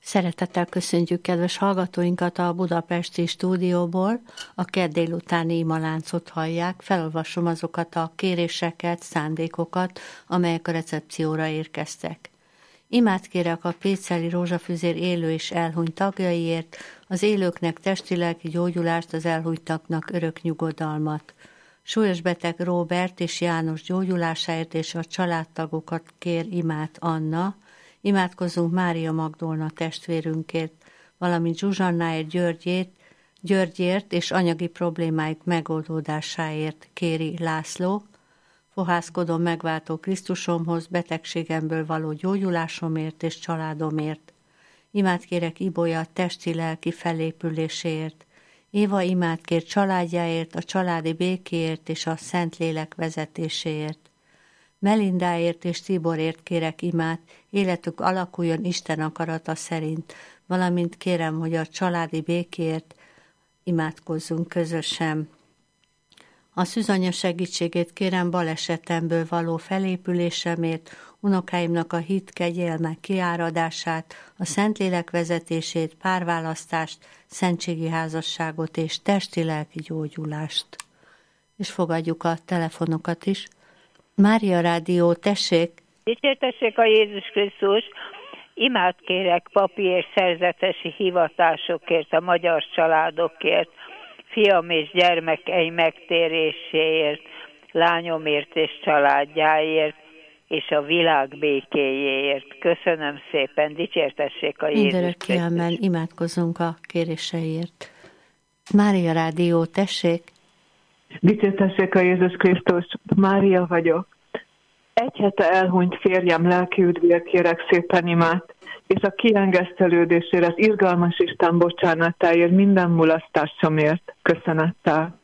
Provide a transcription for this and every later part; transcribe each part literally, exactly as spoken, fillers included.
Szeretettel köszöntjük kedves hallgatóinkat a budapesti stúdióból. A kedd délutáni imaláncot hallják. Felolvasom azokat a kéréseket, szándékokat, amelyek a recepcióra érkeztek. Imát kérek a Péceli Rózsafüzér élő és elhunyt tagjaiért, az élőknek testi-lelki gyógyulást, az elhunytaknak örök nyugodalmat. Súlyos beteg Róbert és János gyógyulásáért és a családtagokat kér imát Anna. Imádkozzunk Mária Magdolna testvérünkért, valamint Zsuzsannáért, Györgyért, Györgyért és anyagi problémáik megoldódásáért kéri László. Fohászkodom megváltó Krisztusomhoz, betegségemből való gyógyulásomért és családomért. Imát kérek Ibolya testi-lelki felépüléséért. Éva imát kér családjáért, a családi békéért és a Szentlélek vezetéséért. Melindáért és Tiborért kérek imát, életük alakuljon Isten akarata szerint, valamint kérem, hogy a családi békéért imádkozzunk közösen. A szűzanya segítségét kérem balesetemből való felépülésemért, unokáimnak a hit, kegyelme kiáradását, a Szentlélek vezetését, párválasztást, szentségi házasságot és testi-lelki gyógyulást. És fogadjuk a telefonokat is. Mária Rádió, tessék! Dicsértessék a Jézus Krisztus! Imát kérek papi és szerzetesi hivatásokért, a magyar családokért, fiam és gyermekeim megtéréséért, lányomért és családjáért, és a világ békéjéért. Köszönöm szépen, dicsértessék a Jézus Krisztus! Mindörökképpen imádkozunk a kéréseért. Mária Rádió, tessék! Dicsértessék a Jézus Krisztus, Mária vagyok. Egy hete elhunyt férjem lelki üdvéért kérek szépen imát, és a kiengesztelődésére, az irgalmas Isten bocsánatáért, minden mulasztásomért köszönettel.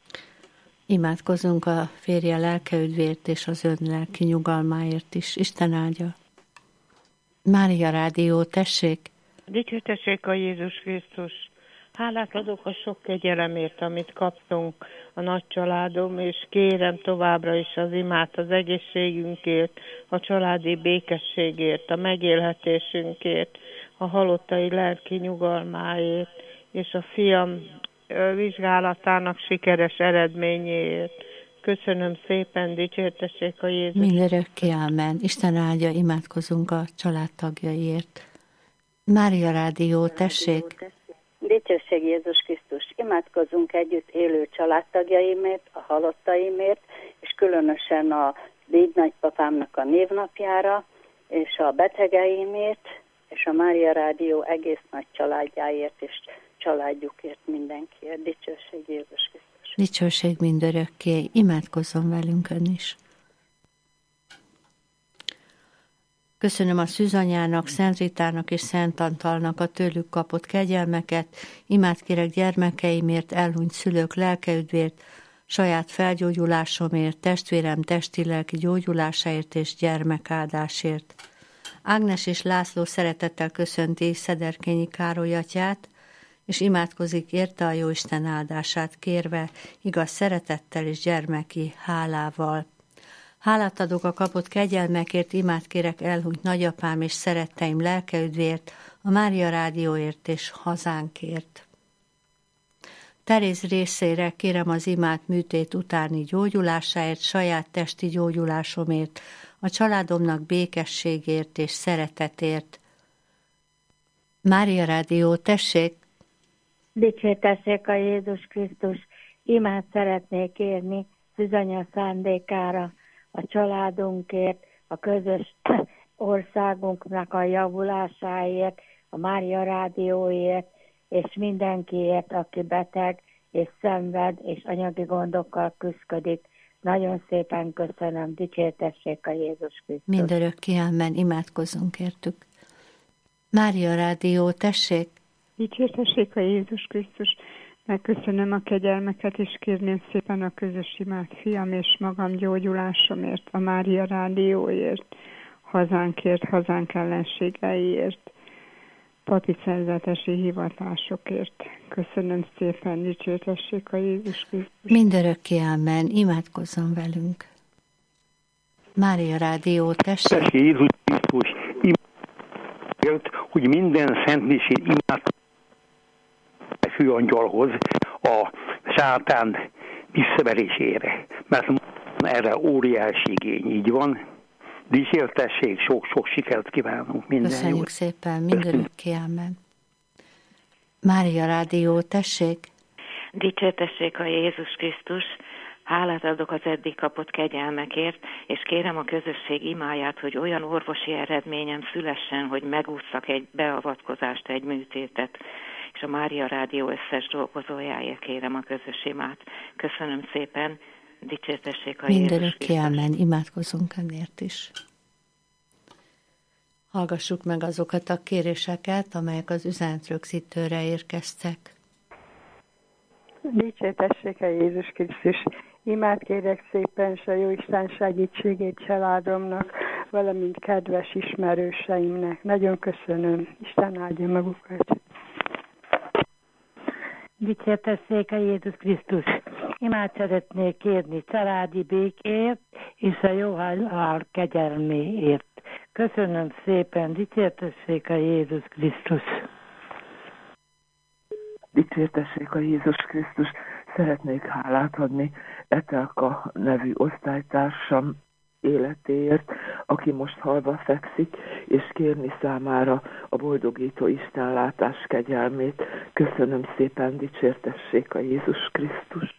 Imádkozunk a férje lelke üdvéért és az ön lelki nyugalmáért is. Isten áldja. Mária Rádió, tessék! Dicsértessék a Jézus Krisztus! Hálát adok a sok kegyelemért, amit kaptunk a nagy családom, és kérem továbbra is az imát az egészségünkért, a családi békességért, a megélhetésünkért, a halottai lelki nyugalmáért, és a fiam vizsgálatának sikeres eredményéért. Köszönöm szépen, dicsértessék a Jézus. Mindörökké, ámen. Isten áldja, imádkozunk a családtagjaiért. Mária Rádió, tessék! Dicsőség Jézus Krisztus! Imádkozzunk együtt élő családtagjaimért, a halottaimért, és különösen a Díj nagypapámnak a névnapjára, és a betegeimért, és a Mária Rádió egész nagy családjáért, és családjukért mindenkiért. Dicsőség Jézus Krisztus! Dicsőség mindörökké, imádkozzon velünk ön is! Köszönöm a Szűzanyának, Szent Ritának és Szent Antalnak a tőlük kapott kegyelmeket, imát kérek gyermekeimért, elhunyt szülők lelkeüdvért, saját felgyógyulásomért, testvérem testi-lelki gyógyulásáért és gyermekáldásért. Ágnes és László szeretettel köszönti Szederkényi Károly atyát, és imádkozik érte a Jóisten áldását kérve, igaz szeretettel és gyermeki hálával. Hálát adok a kapott kegyelmekért, imát kérek elhunyt nagyapám és szeretteim lelkeüdvért, a Mária Rádióért és hazánkért. Teréz részére kérem az imát műtét utáni gyógyulásáért, saját testi gyógyulásomért, a családomnak békességért és szeretetért. Mária Rádió, tessék! Dicsértessék a Jézus Krisztus! Imát szeretnék kérni Szűzanya szándékára, a családunkért, a közös országunknak a javulásáért, a Mária Rádióért, és mindenkiért, aki beteg és szenved, és anyagi gondokkal küszködik. Nagyon szépen köszönöm, dicsértessék a Jézus Krisztus. Mindörökké, ámen, imádkozzunk értük. Mária Rádió, tessék! Dicsértessék a Jézus Krisztus! Megköszönöm a kegyelmeket, és kérném szépen a közös imát fiam és magam gyógyulásomért, a Mária Rádióért, hazánkért, hazánk ellenségeiért, papi szerzetesi hivatásokért. Köszönöm szépen, dicsértessék a Jézus Krisztus. Mindörökké, ámen, imádkozzon velünk. Mária Rádió, tessék! Jézus Krisztus, imádért, hogy minden szentmisét imád főangyalhoz a sátán visszaverésére, mert erre óriási igény, így van. Dicsértessék, sok-sok sikert kívánunk minden. Köszönjük jót. Szépen, mindenki, amen. Mária Rádió, tessék! Dicsértessék a Jézus Krisztus, hálát adok az eddig kapott kegyelmekért, és kérem a közösség imáját, hogy olyan orvosi eredményem szülessen, hogy megússzak egy beavatkozást, egy műtétet, és a Mária Rádió összes dolgozójáért kérem a közös imát. Köszönöm szépen, dicsértessék a Jézus Krisztus. Mindenki, amen, imádkozunk enért is. Hallgassuk meg azokat a kéréseket, amelyek az üzenetrögzítőre érkeztek. Dicsértessék a Jézus Krisztus! Imát kérek szépen s a Jóisten segítségét családomnak, valamint kedves ismerőseimnek. Nagyon köszönöm. Isten áldja magukat. Dicsértessék a Jézus Krisztus! Imát szeretnék kérni családi békért és a jó halál kegyelméért. Köszönöm szépen, dicsértessék a Jézus Krisztus! Dicsértessék a Jézus Krisztus! Szeretnék hálát adni Etelka nevű osztálytársam életéért, aki most halva fekszik, és kérni számára a boldogító istenlátás kegyelmét. Köszönöm szépen, dicsértessék a Jézus Krisztus!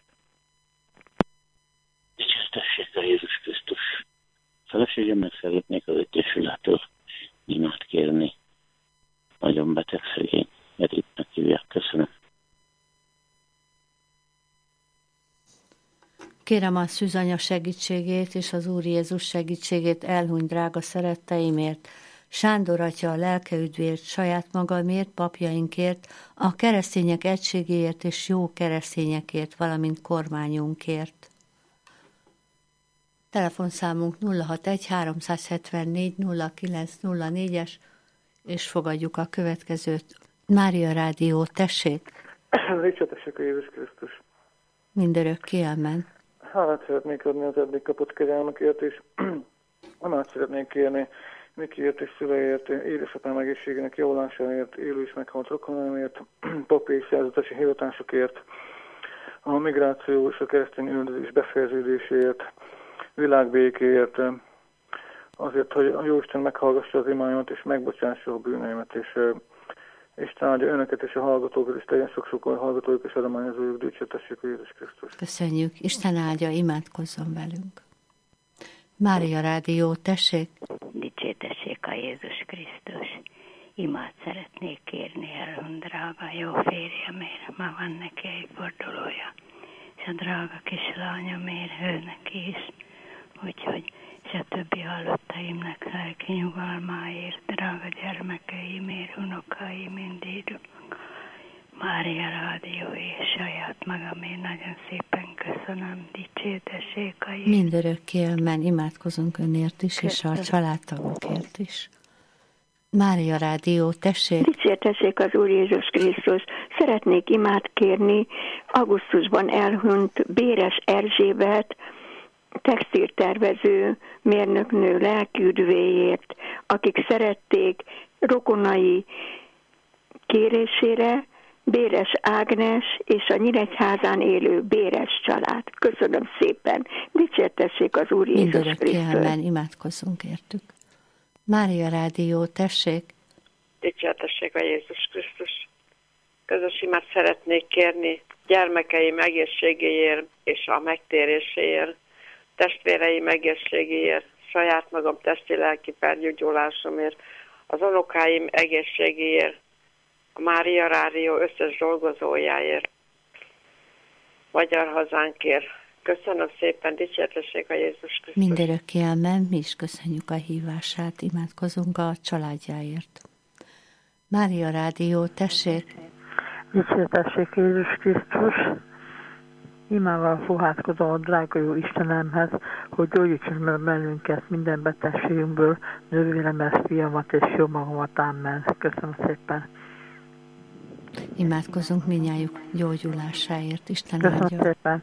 Dicsértessék a Jézus Krisztus! Feleségemnek szeretnék az Egyesülettől imát kérni. Nagyon beteg szegény, Editnek hívják. Köszönöm. Kérem a szűzanya segítségét és az Úr Jézus segítségét elhunyt drága szeretteimért, Sándor atya a lelkeüdvért, saját magamért, papjainkért, a keresztények egységéért és jó keresztényekért, valamint kormányunkért. Telefonszámunk nulla hatvanegy háromszázhetvennégy nulla kilenc nulla négyes, és fogadjuk a következőt. Mária Rádió, tessék! Dicsértessék a Jézus Krisztus! Mindörökké, amen. Hálát szeretnék adni az eddig kapott kegyelmekért, és amát szeretnék kérni Mikiért és szüleért, édesapám egészségének javulásáért, élő és meghalt rokonámért, papi és szerzetesi hivatásokért, a migráció és a keresztény üldözés befejeződéséért, világbékéért, azért, hogy a Jóisten meghallgassa az imáimat, és megbocsássa a bűneimet, és Isten áldja önöket és a hallgatókat, és teljes sok-sok hallgatójuk és adományozójuk, dicsértessék a Jézus Krisztus. Köszönjük, Isten áldja, imádkozzon velünk. Mária Rádió, tessék! Dicsértessék a Jézus Krisztus! Imát szeretnék kérni elhunyt drága jó férjemért, ma van neki egy fordulója, és a drága kislányomért, ő neki is, úgyhogy és a többi halottaimnak lelki nyugalmáért, drága gyermekeimért, unokáim, mindédük. Mária Rádió és saját magamért nagyon szépen köszönöm, dicsértessék a Jézus. Mindörökké, amen, imádkozunk önért is, köszönöm. És a családtagokért is. Mária Rádió, tessék! Dicsértessék az Úr Jézus Krisztus! Szeretnék imát kérni augusztusban elhunyt Béres Erzsébet, textiltervező mérnöknő lelkiüdvéért, akik szerették rokonai kérésére, Béres Ágnes és a Nyíregyházán élő Béres család. Köszönöm szépen. Dicsértessék az Úr Jézus Krisztus. Mindörökké, imádkozzunk értük. Mária Rádió, tessék! Dicsértessék a Jézus Krisztus. Közös imát szeretnék kérni gyermekeim egészségéért és a megtéréséért, testvéreim egészségéért, saját magam testi-lelki felgyógyulásomért, az unokáim egészségéért, a Mária Rádió összes dolgozójáért, magyar hazánkért. Köszönöm szépen, dicsértessék a Jézus Krisztus. Mindörökké, amen, mi is köszönjük a hívását, imádkozunk a családjáért. Mária Rádió, tessék! Dicsértessék Jézus Krisztus! Imával fohászkodom a drága jó Istenemhez, hogy gyógyítson meg bennünket minden betegségünkből, nővéremet, fiamat és jó magamat, amen. Köszönöm szépen. Imádkozunk mindnyájuk gyógyulásáért, Isten Köszönöm áldja. szépen.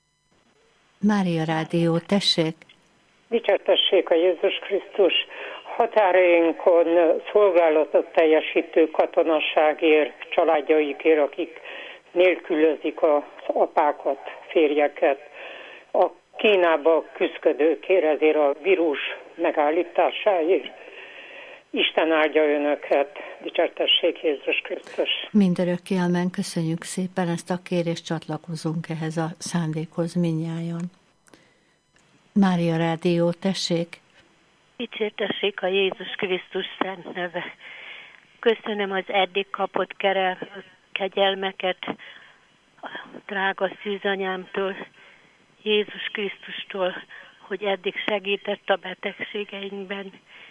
Mária Rádió, tessék! Dicsértessék a Jézus Krisztus! határainkon szolgálatot teljesítő katonaságért, családjaikért, akik nélkülözik az apákat, férjeket, a Kínába küzdködőkért, ezért a vírus megállításáért. Isten áldja önöket, dicsértessék Jézus Krisztus. Mindörökké amen, köszönjük szépen ezt a kérést, csatlakozunk ehhez a szándékhoz mindnyájan. Mária Rádió, tessék! Dicsértessék a Jézus Krisztus szent neve. Köszönöm az eddig kapott kerel, kegyelmeket a drága szűzanyámtól, Jézus Krisztustól, hogy eddig segített a betegségeinkben.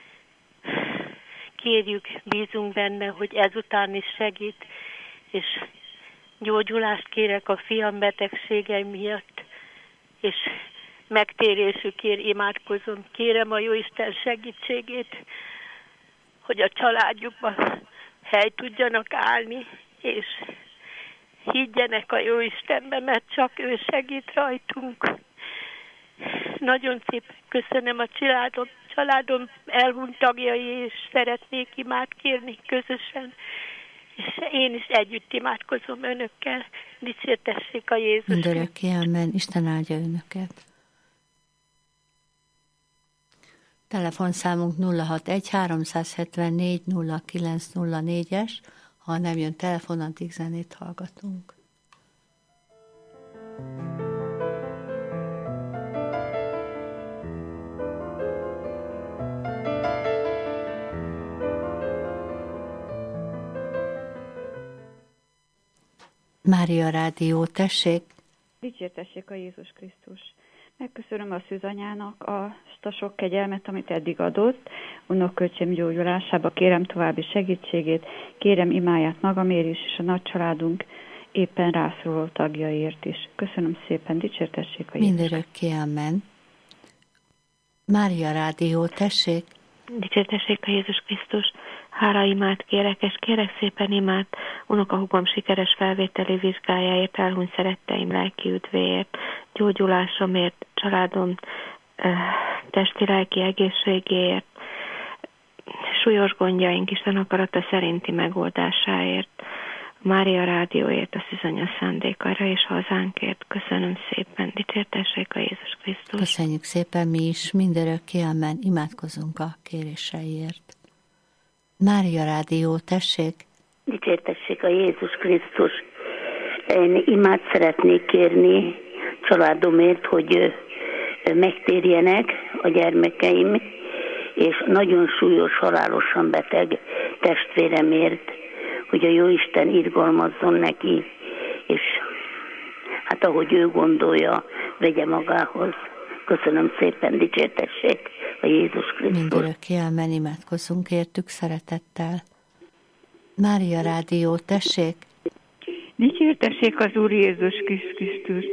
Kérjük, bízunk benne, hogy ezután is segít, és gyógyulást kérek a fiam betegségei miatt, és megtérésükért imádkozom. Kérem a Jóisten segítségét, hogy a családjukban hely tudjanak állni, és higgyenek a Jóistenbe, mert csak ő segít rajtunk. Nagyon szépen köszönöm a családom, családom elhunyt tagjai, és szeretnék imád kérni közösen. És én is együtt imádkozom önökkel. Dicsértessék a Jézus. Mindörökké amen. Isten áldja önöket. Telefonszámunk nulla hatvanegy háromszázhetvennégy nulla kilenc nulla négyes. Ha nem jön telefon, addig zenét hallgatunk. Mária Rádió, tessék! Dicsértessék a Jézus Krisztus! Megköszönöm a szűzanyának azt a sok kegyelmet, amit eddig adott. Unokölcsém gyógyulásába kérem további segítségét, kérem imáját magamért is, és a nagy családunk éppen rászoruló tagjaiért is. Köszönöm szépen, dicsértessék a Jézus. Mindörökké amen. Mária Rádió, tessék! Dicsértessék a Jézus Krisztus! Hála imát kérek, és kérek szépen imát unokahúgom sikeres felvételi vizsgájáért, elhunyt szeretteim lelki üdvéért, gyógyulásomért, családom testi-lelki egészségéért, súlyos gondjaink Isten akarata szerinti megoldásáért, Mária Rádióért, a szűzanya szándékaira és hazánkért. Köszönöm szépen, dicsértessék a Jézus Krisztus. Köszönjük szépen mi is, mindörökké amen, imádkozunk a kéréseiért. Mária Rádió, tessék! Dicsértessék a Jézus Krisztus! Én imát szeretnék kérni családomért, hogy megtérjenek a gyermekeim, és nagyon súlyos, halálosan beteg testvéremért, hogy a Jóisten irgalmazzon neki, és hát ahogy ő gondolja, vegye magához. Köszönöm szépen, dicsértessék a Jézus Krisztus. Mindörökké amen, imádkozzunk értük szeretettel. Mária Rádió, tessék! Dicsértessék az Úr Jézus Krisztus.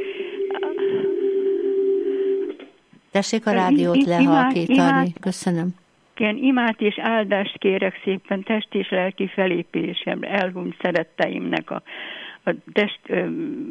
Tessék a rádiót I- lehalkítani. Imát, Köszönöm. Igen, imát és áldást kérek szépen test és lelki felépésemre, elhunyt szeretteimnek a, a test... Ö,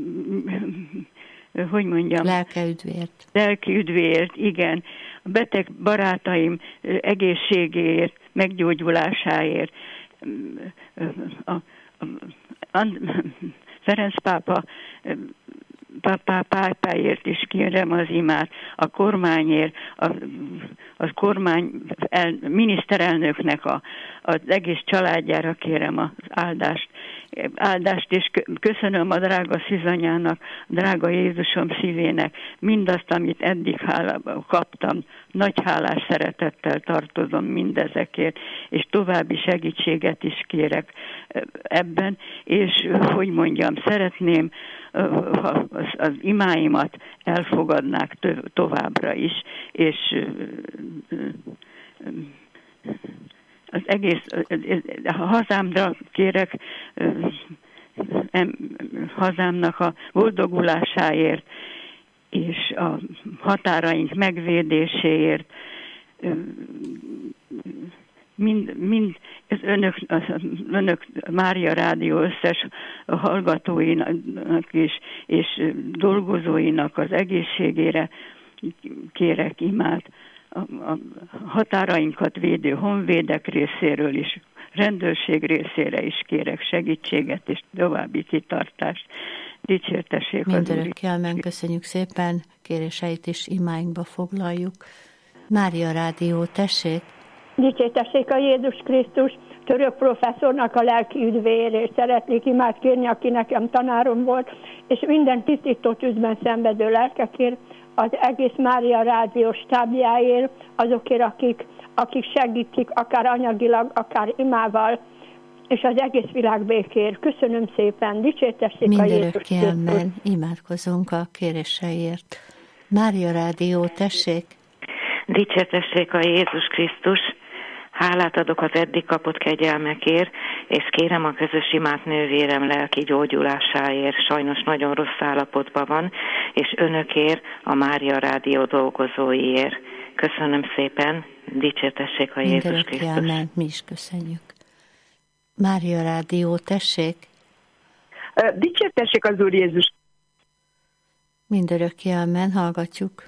hogy mondjam? Lelke üdvért. Lelki üdvért, igen. A beteg barátaim egészségéért, meggyógyulásáért. A, a, a, Ferenc pápa pápá, pápáért is kérem az imát, a kormányért, a, a kormány el, miniszterelnöknek a, az egész családjára kérem az áldást. Áldást, és köszönöm a drága szűzanyának, drága Jézusom szívének mindazt, amit eddig hálába kaptam. Nagy hálás szeretettel tartozom mindezekért, és további segítséget is kérek ebben, és hogy mondjam, szeretném, ha az imáimat elfogadnák továbbra is, és az egész a hazámra kérek, hazámnak a boldogulásáért, és a határaink megvédéséért, mind, mind ez önök, az önök Mária Rádió összes hallgatóinak is, és dolgozóinak az egészségére kérek imát, a, a határainkat védő honvédek részéről is, rendőrség részére is kérek segítséget és további kitartást. Dicsértessék az Úr. Mindörökké amen, köszönjük szépen, kéréseit is imáinkba foglaljuk. Mária Rádió, tessék! Dicsértessék a Jézus Krisztus, török professzornak a lelki üdvéért, és szeretnék imát kérni, aki nekem tanárom volt, és minden tisztító tűzben szenvedő lelkekért, az egész Mária Rádió stábjáért, azokért, akik, akik segítik, akár anyagilag, akár imával, és az egész világ békéért. Köszönöm szépen, dicsértessék a Jézus Krisztus. Mindörökké imádkozunk a kéréseiért. Mária Rádió, tessék! Dicsértessék a Jézus Krisztus, hálát adok az eddig kapott kegyelmekért, és kérem a közös imát nővérem lelki gyógyulásáért, sajnos nagyon rossz állapotban van, és önökért, a Mária Rádió dolgozóiért. Köszönöm szépen, dicsértessék a Jézus Krisztus. Amen. Mi is köszönjük. Mária Rádió, tessék! Dicsértessék az Úr Jézus. Mindörökké amen, hallgatjuk.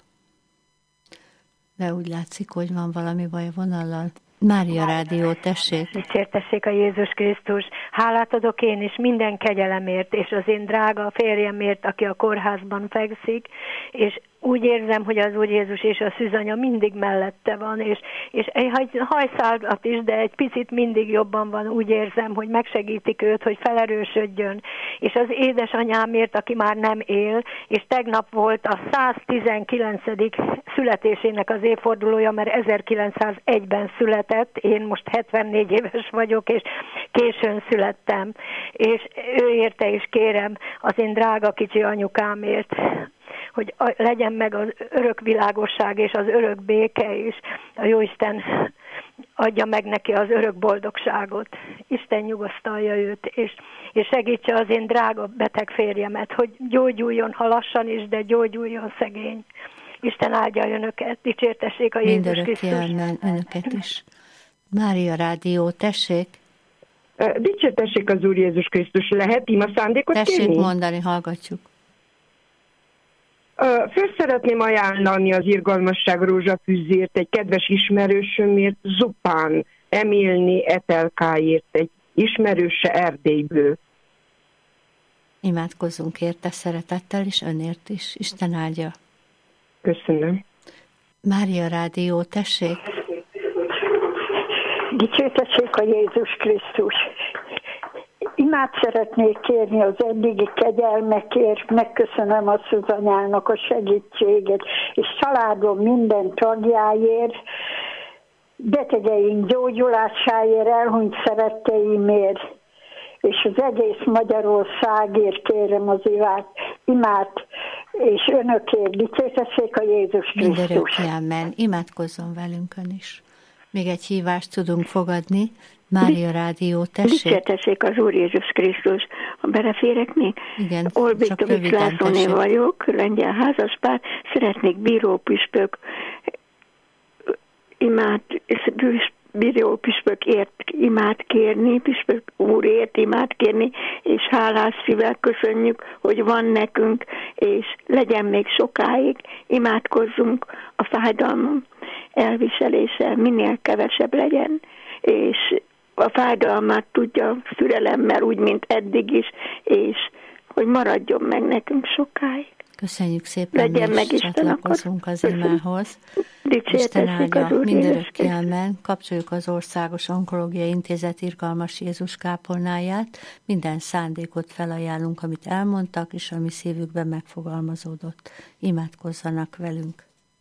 De úgy látszik, hogy van valami baj a vonallal. Mária Rádió, tessék! Dicsértessék a Jézus Krisztus! Hálát adok én is minden kegyelemért, és az én drága férjemért, aki a kórházban fekszik, és úgy érzem, hogy az Úr Jézus és a szűzanya mindig mellette van, és, és egy hajszálat is, de egy picit mindig jobban van, úgy érzem, hogy megsegítik őt, hogy felerősödjön, és az édesanyámért, aki már nem él, és tegnap volt a száztizenkilencedik születésének az évfordulója, mert ezerkilencszázegyben született, én most hetvennégy éves vagyok, és későn születtem, és ő érte is kérem az én drága kicsi anyukámért, hogy legyen meg az örök világosság és az örök béke is. A Jóisten adja meg neki az örök boldogságot. Isten nyugosztalja őt, és, és segítse az én drága beteg férjemet, hogy gyógyuljon, ha lassan is, de gyógyuljon szegény. Isten áldja önöket, dicsértessék a Jézus Krisztus. Mindörökké önöket is. Mária Rádió, tessék! Dicsértessék az Úr Jézus Krisztus. Lehet ima szándékot kérni? Tessék mondani, hallgatjuk. Föl szeretném ajánlani az irgalmasság rózsafűzért egy kedves ismerősömért, Zupán Emilni Etelkáért, egy ismerőse Erdélyből. Imádkozzunk érte szeretettel, és önért is. Isten áldja. Köszönöm. Mária Rádió, tessék! Dicsértessék a Jézus Krisztus! Imát szeretnék kérni az eddigi kegyelmekért, megköszönöm a szűzanyának a segítséget, és családom minden tagjáért, betegeink gyógyulásáért, elhunyt szeretteimért, és az egész Magyarországért kérem az imát, imát és önökért. Dicsértessék a Jézus Krisztus! Mindörökké amen. Imádkozzon velünk ön is. Még egy hívást tudunk fogadni. Mária Rádió, tessék. Dicsértessék az Úr Jézus Krisztus. Ha beleférek még? Igen, Olbitovics Lászlóné vagyok, lengyel házaspár. Szeretnék bírópüspök imát, bírópüspökért imát kérni, püspök úrért imát kérni, és hálás szívvel köszönjük, hogy van nekünk, és legyen még sokáig, imádkozzunk a fájdalmon elviselése, minél kevesebb legyen, és a fájdalmát tudja szürelemmel, úgy, mint eddig is, és hogy maradjon meg nekünk sokáig. Köszönjük szépen, legyen meg Isten, csatlakozunk az imához. Isten áldja, mindörökké amen. Kapcsoljuk az Országos Onkológiai Intézet Irgalmas Jézus kápolnáját. Minden szándékot felajánlunk, amit elmondtak, és ami szívükben megfogalmazódott. Imádkozzanak velünk.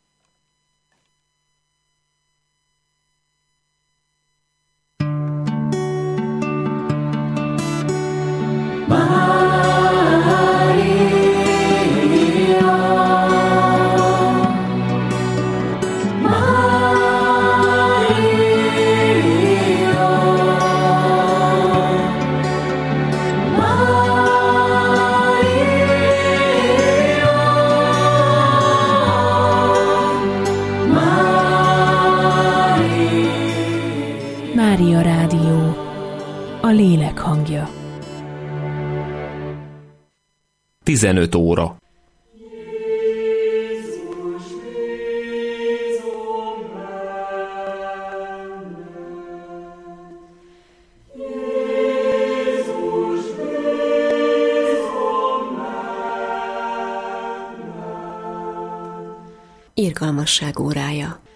Mária Rádió, a lélek hangja. tizenöt óra. Irgalmasság órája.